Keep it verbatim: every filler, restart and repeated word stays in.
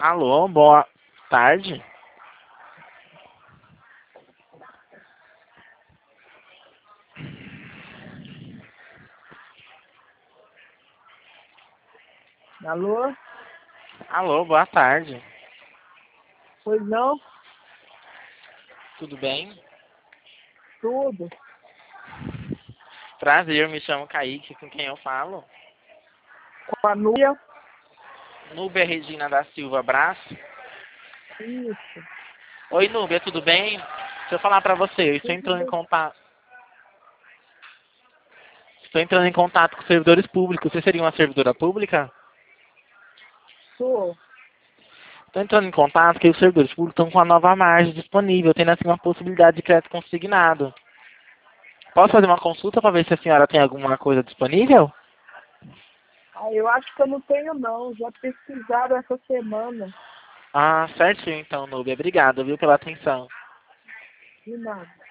Alô, boa tarde. Alô? Alô, boa tarde. Pois não? Tudo bem? Tudo. Prazer, me chamo Kaique, com quem eu falo? Com a Núbia? Núbia Regina da Silva Braço. Isso. Oi, Núbia, tudo bem? Deixa eu falar pra você, eu estou Tudo entrando em bem. contato. Estou entrando em contato com servidores públicos. Você seria uma servidora pública? Sou. Estou entrando em contato que os servidores públicos estão com a nova margem disponível, tendo assim uma possibilidade de crédito consignado. Posso fazer uma consulta para ver se a senhora tem alguma coisa disponível? Ah, eu acho que eu não tenho não. Já pesquisaram essa semana. Ah, certinho então, Núbia. Obrigado, viu, pela atenção. De nada.